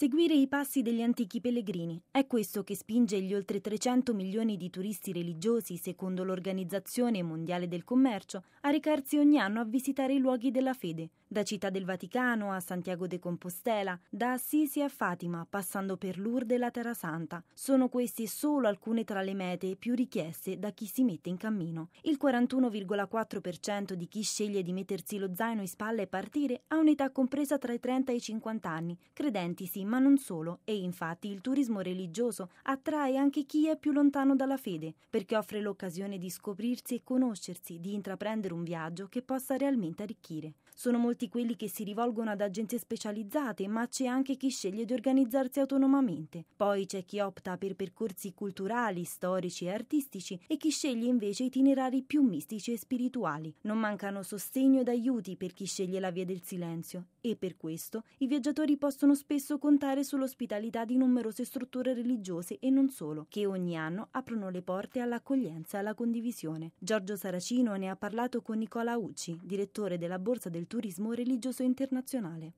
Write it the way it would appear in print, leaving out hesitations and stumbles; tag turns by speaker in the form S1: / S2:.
S1: Seguire i passi degli antichi pellegrini. È questo che spinge gli oltre 300 milioni di turisti religiosi, secondo l'Organizzazione Mondiale del Commercio, a recarsi ogni anno a visitare i luoghi della fede, da Città del Vaticano a Santiago de Compostela, da Assisi a Fatima, passando per Lourdes e la Terra Santa. Sono queste solo alcune tra le mete più richieste da chi si mette in cammino. Il 41,4% di chi sceglie di mettersi lo zaino in spalla e partire ha un'età compresa tra i 30 e i 50 anni, credenti sì, ma non solo, e infatti il turismo religioso attrae anche chi è più lontano dalla fede, perché offre l'occasione di scoprirsi e conoscersi, di intraprendere un viaggio che possa realmente arricchire. Sono molti quelli che si rivolgono ad agenzie specializzate, ma c'è anche chi sceglie di organizzarsi autonomamente. Poi c'è chi opta per percorsi culturali, storici e artistici e chi sceglie invece itinerari più mistici e spirituali. Non mancano sostegno ed aiuti per chi sceglie la via del silenzio e per questo i viaggiatori possono spesso contare sull'ospitalità di numerose strutture religiose e non solo, che ogni anno aprono le porte all'accoglienza e alla condivisione. Giorgio Saracino ne ha parlato con Nicola Ucci, direttore della Borsa del Turismo Religioso Internazionale.